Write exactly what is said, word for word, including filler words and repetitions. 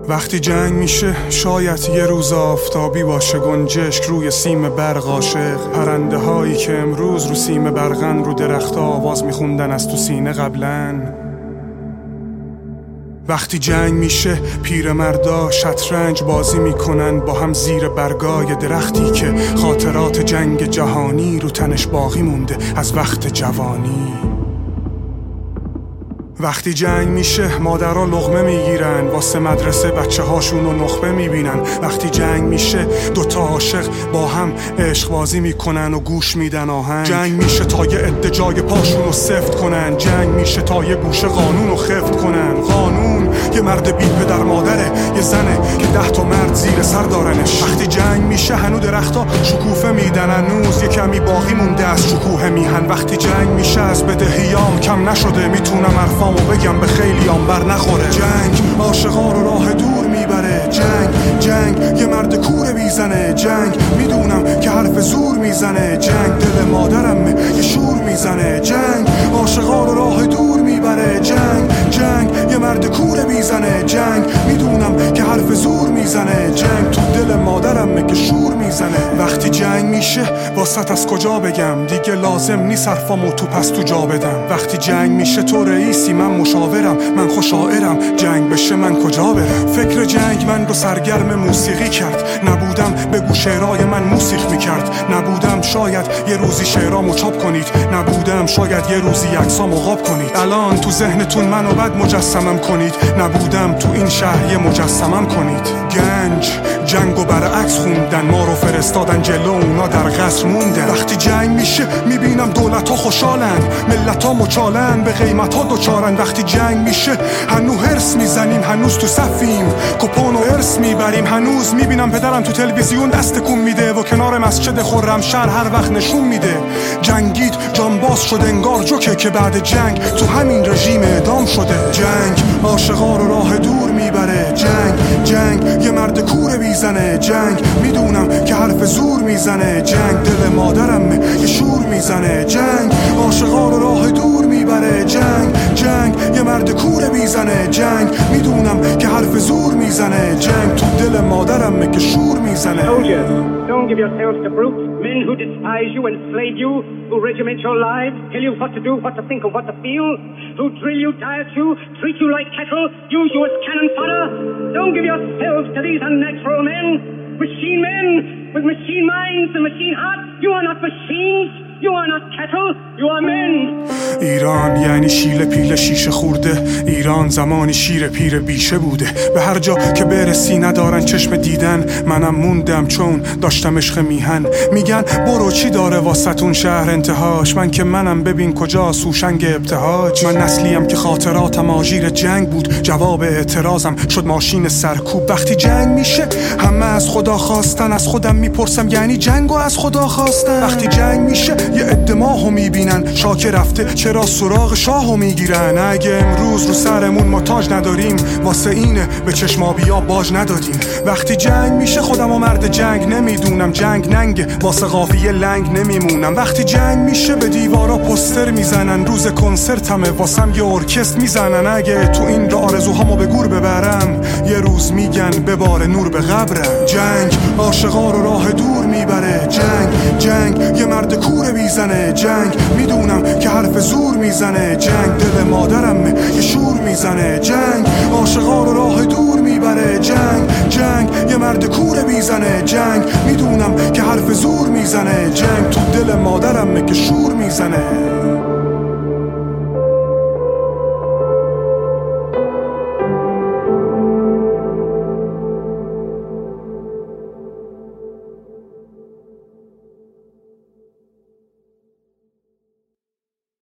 وقتی جنگ میشه شاید یه روز آفتابی باشه، گنجشک روی سیم برق عاشق، پرنده هایی که امروز رو سیم برقن رو درخت آواز میخوندن از تو سینه قبلن. وقتی جنگ میشه پیرمردا شطرنج بازی میکنن با هم زیر برگای درختی که خاطرات جنگ جهانی رو تنش باقی مونده از وقت جوانی. وقتی جنگ میشه مادرها لقمه میگیرن واسه مدرسه بچه هاشون رو نخبه میبینن. وقتی جنگ میشه دوتا عاشق با هم عشق بازی میکنن و گوش میدن آهنگ. جنگ میشه تا یه عده جای پاشون رو سفت کنن. جنگ میشه تا یه گوشه قانون رو خفت کنن. قانون یه مرد بی پدر مادره، یه زنه که ده تا مرد زیر سر دارنش. وقتی جنگ میشه هنو درختا شکوفه میدن، هنوز یه کمی باقی مونده از شکوه میهن. وقتی جنگ میشه از بدهیام کم نشده، میتونم حرفامو بگم به خیلی آن بر نخوره. جنگ عاشقا رو راه دور میبره. جنگ جنگ یه مرد کوره میزنه. جنگ میدونم که حرف زور میزنه. جنگ دل مادرم یه شور میزنه. جنگ عاشقا رو راه دور میبره. جنگ جنگ یه مرد کوره میزنه. جنگ میدونم که حرف زور میزنه. جنگ تو دل مادرم که شور میزنه. وقتی جنگ میشه واسط از کجا بگم، دیگه لازم نیست حرفامو تو پس تو جا بدم. وقتی جنگ میشه تو رئیسی من مشاورم، من خوشاعرم، جنگ بشه من کجا برم. فکر جنگ من رو سرگرم موسیقی کرد، نبودم بگو شعرهای من موسیقی میکرد. نبودم شاید یه روزی شعرامو چاپ کنید، نبودم شاید یه روزی عکسامو قاب کنید. الان تو ذهنتون منو بد مجسمم کنید، نبودم تو این شهر یه مجسمم کنید. گنج جنگو برعکس خوندن، ما رو فرستادن جلو اونا در قصر موندن. وقتی جنگ میشه میبینم دولت ها خوشحالن، ملت ها مچالن، به قیمت ها دوچارن. وقتی جنگ میشه هنو هرس میزنیم، هنوز تو صفیم کپون و ارس میبریم. هنوز میبینم پدرم تو تلویزیون دست کن میده و کنار مسجد خرمشهر هر وقت نشون میده. جنگید جانباز شده انگار جوکه که بعد جنگ تو همین رژیم اعدام شده. جنگ عاشقا رو راه دور میبره. جنگ جنگ یه مرد کوره میزنه. جنگ میدونم که حرف زور میزنه. جنگ دل مادرم یه شور میزنه. جنگ عاشقا رو راه دور میبره. جنگ جنگ یه مرد کوره میزنه. جنگ میدونم که حرف زور میزنه. جنگ تو دل مادرم که شور میزنه. Soldiers, don't give yourselves to brutes, men who despise you, enslave you, who regiment your lives, tell you what to do, what to think, and what to feel, who drill you, diet you, treat you like cattle, use you as cannon fodder. Don't give yourselves to these unnatural men, machine men with machine minds and machine hearts. You are not machines. You are not cattle, you are men. ایران یعنی شیل پیل شیشه خورده. ایران زمانی شیر پیر بیشه بوده. به هر جا که برسی ندارن چشم دیدن، منم موندم چون داشتم عشق میهن. میگن برو چی داره واسطون شهر انتهاش، من که منم ببین کجا سوشنگ ابتهاج. من نسلیم که خاطراتم آژیر جنگ بود، جواب اعتراضم شد ماشین سرکوب. وقتی جنگ میشه همه از خدا خواستن، از خودم میپرسم یعنی جنگو از خدا خواستن. وقتی جنگ میشه یه عده ماهو میبینن، شاک رفته چرا سراغ شاهو میگیرن. اگه امروز رو سرمون ما تاج نداریم، واسه اینه به چشمابیا باج ندادیم. وقتی جنگ میشه خودم و مرد جنگ نمیدونم، جنگ ننگه واسه قافیه لنگ نمیمونم. وقتی جنگ میشه به دیوارا پوستر میزنن، روز کنسرتمه واسم یه ارکستر میزنن. اگه تو این را آرزوهامو به گور ببرم، یه روز میگن ببار نور به قبرم. جنگ عاشقا رو راه دور میبره. جنگ جنگ یه مرد کوره میزنه. جنگ میدونم که حرف زور میزنه. جنگ دل مادرم یه شور میزنه. جنگ عاشقا رو راه دور میبره. جنگ جنگ یه مرد کوره میزنه. جنگ میدونم که حرف زور میزنه. جنگ تو دل مادرم که شور میزنه.